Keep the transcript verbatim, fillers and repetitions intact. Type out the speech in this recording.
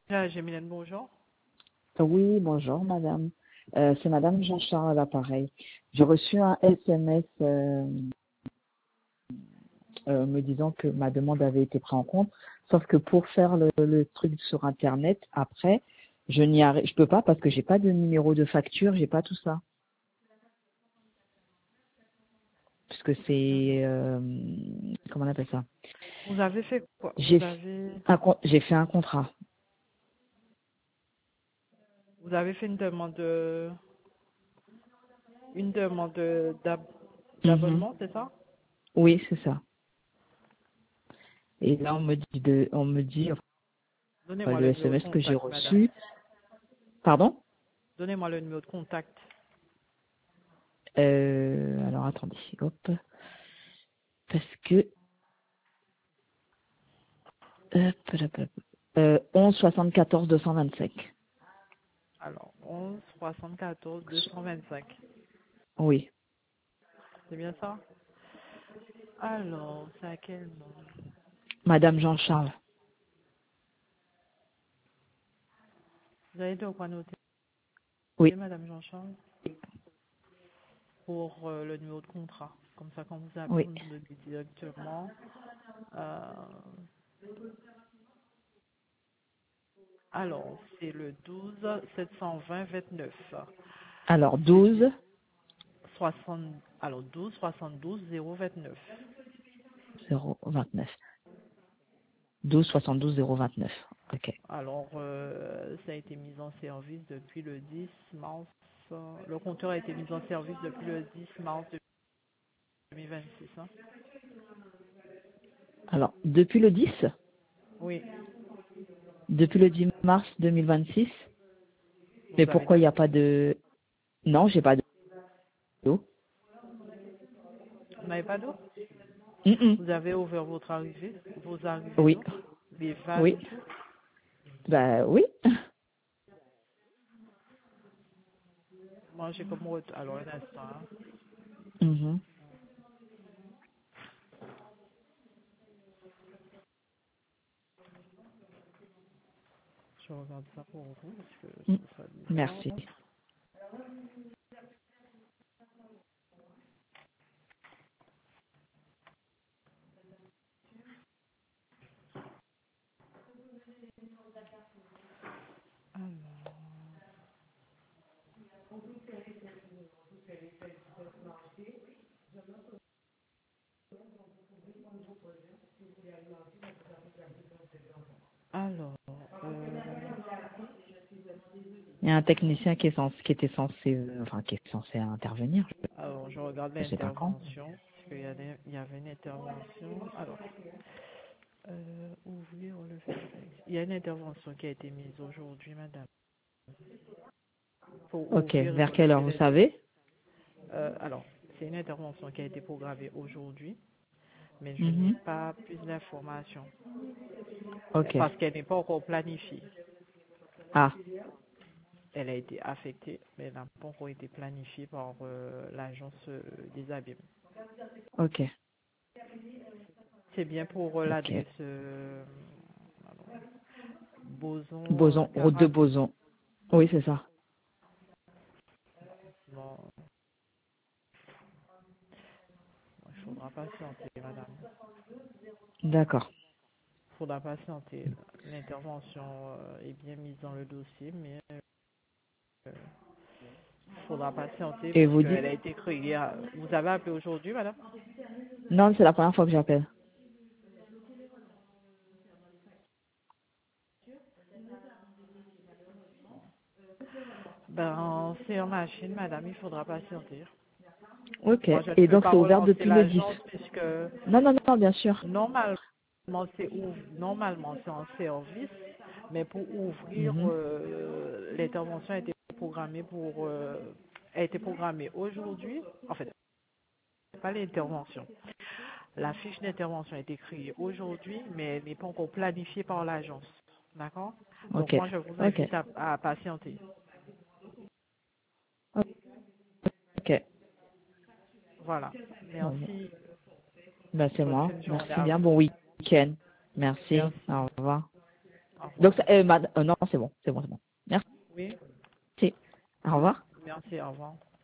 Ah, Gémilène, bonjour. Oui, bonjour madame. Euh, c'est madame Jean-Charles à l'appareil. J'ai reçu un S M S euh, euh, me disant que ma demande avait été prise en compte, sauf que pour faire le, le truc sur internet, après, je n'y arrive, je peux pas parce que j'ai pas de numéro de facture, j'ai pas tout ça. Parce que c'est euh, comment on appelle ça? Vous avez fait quoi? J'ai Vous avez, un con- j'ai fait un contrat. vous avez fait une demande, de- une demande de- d'ab- Mhm. d'abonnement, c'est ça? Oui, c'est ça. Et là on me dit de on me dit enfin, Donnez-moi le le numéro de S M S que j'ai contact, madame. reçu. Pardon? Donnez-moi le numéro de contact. Euh, alors attendez, hop, parce que hop, hop, hop, euh, onze soixante-quatorze deux cent vingt-cinq. Alors, onze soixante-quatorze deux cent vingt-cinq. Oui, C'est bien ça? Alors, c'est à quel nom? Madame Jean-Charles. Vous avez de quoi noter, Oui, madame Jean-Charles, pour euh, le numéro de contrat. Comme ça, quand vous appelez, oui. vous nous le dites directement. Euh, alors, c'est le douze sept cent vingt vingt-neuf. Alors C'est douze, soixante, alors douze soixante-douze zéro vingt-neuf. zéro vingt-neuf. douze soixante-douze zéro vingt-neuf. Ok. Alors, euh, ça a été mis en service depuis le dix mars. euh, Le compteur a été mis en service depuis le dix mars deux mille vingt-six. Hein. Alors depuis le dix, Oui, depuis le dix mars deux mille vingt-six. Mais vous avez pourquoi il de n'y a l'eau. pas de... Non, j'ai pas d'eau. Vous n'avez pas d'eau? Mm, mm. Vous avez ouvert votre arrivée, vos arrivées Oui, d'eau, les vannes oui. et tout. Bah oui. Moi, j'ai comme retour. Alors, un instant. Hein. Mhm. Je regarde ça pour vous parce que je Mm. trouve ça bizarre. Merci. Alors, alors euh, Il y a un technicien qui est censé, qui était censé, euh, enfin qui est censé intervenir. Alors, je regarde Je sais pas quand. l'intervention, parce qu'il y, a des- il y avait une intervention. Alors, euh, ouvrir le Facebook. Il y a une intervention qui a été mise aujourd'hui, madame, pour Ok. ouvrir et Vers quelle heure relever vous les... savez? Euh, alors, c'est une intervention qui a été programmée aujourd'hui, mais je n'ai Mhm. pas plus d'informations, Ok. parce qu'elle n'est pas encore planifiée. Ah. Elle a été affectée, mais elle n'a pas encore été planifiée par euh, l'agence euh, des abîmes. Ok. C'est bien pour euh, Ok. l'adresse euh, alors, Boson euh, Boson. Route de quarante. Boson. Oui, c'est ça. Bon, il faudra patienter, madame. D'accord. Il faudra patienter. L'intervention euh, est bien mise dans le dossier, mais euh, il faudra patienter Et vous puisqu'elle dites? a été créée. à- Vous avez appelé aujourd'hui, madame? Non, c'est la première fois que j'appelle. Ben, c'est en machine, madame, il faudra patienter. Ok. Moi, je ne Et peux donc pas c'est ouvert relancer depuis le dix. l'agence puisque Non, non, non, bien sûr. normalement, c'est ouvert, normalement, c'est en service, mais pour ouvrir, Mhm. euh, l'intervention a été programmée pour, euh, a été programmée aujourd'hui. En fait, pas l'intervention. La fiche d'intervention a été créée aujourd'hui, mais elle n'est pas encore planifiée par l'agence. D'accord? Donc Ok. moi, je vous Ok. invite à, à patienter. Ok. Voilà. Bon, bon. Merci. Bah c'est Bonne moi. fin de journée Merci à bien. vous. Bon week-end. Merci. Merci. Au revoir. Au revoir. Donc, ça- euh, mad- euh, non, c'est bon, c'est bon, c'est bon. Merci. Oui, Au revoir. merci, au revoir.